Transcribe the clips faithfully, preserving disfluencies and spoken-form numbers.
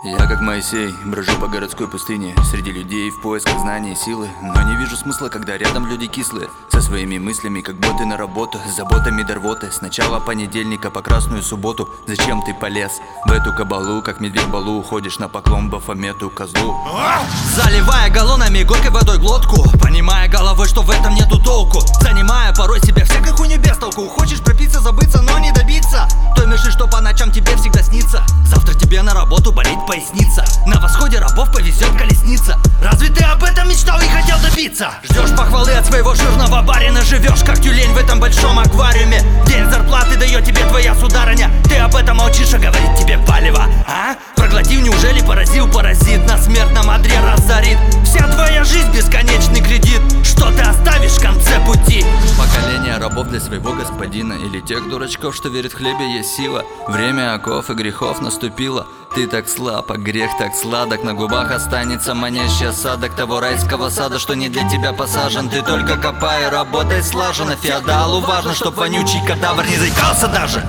Я как Моисей, брожу по городской пустыне, среди людей в поисках знаний и силы. Но не вижу смысла, когда рядом люди кислые, со своими мыслями, как боты на работу, с заботами до рвоты. С начала понедельника по красную субботу. Зачем ты полез в эту кабалу, как медведь балу, уходишь на поклон Бафомету козлу? Заливая галлонами горькой водой глотку, понимая головой, что в этом нету толку, занимая порой себя всякой хуйней без толку. Хочешь пропиться, забыться, но не добиться той миши, что по ночам тебе всегда снится. Завтра тебе на работу болит поясница, на восходе рабов повезет колесница. Разве ты об этом мечтал и хотел добиться? Ждешь похвалы от своего жирного барина, живешь как тюлень в этом большом аквариуме. День зарплаты дает тебе твоя сударыня, ты об этом молчишь, а говорит тебе палево. А? Проглотив, неужели поразил паразит, на смертном одре разорит. Вся твоя жизнь бесконечный кредит, что ты оставишь в конце пути? Поколение рабов для своего господина, или тех дурачков, что верят в хлебе есть сила. Время оков и грехов наступило. Ты так слаб, а грех так сладок. На губах останется манящий осадок того райского сада, что не для тебя посажен. Ты только копай, работай слаженно. Феодалу важно, чтоб вонючий кадавр не заикался даже.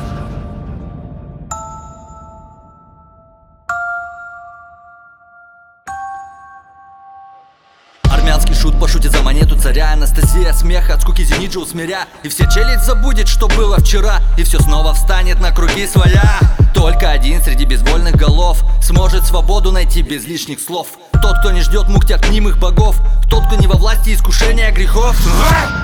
Армянский шут пошутит за монету царя. Анастасия смеха от скуки зениджа усмиря. И все челядь забудет, что было вчера, и все снова встанет на круги своя. Только один среди безвольных голов сможет свободу найти без лишних слов. Тот, кто не ждет мук от мнимых богов, тот, кто не во власти искушения грехов.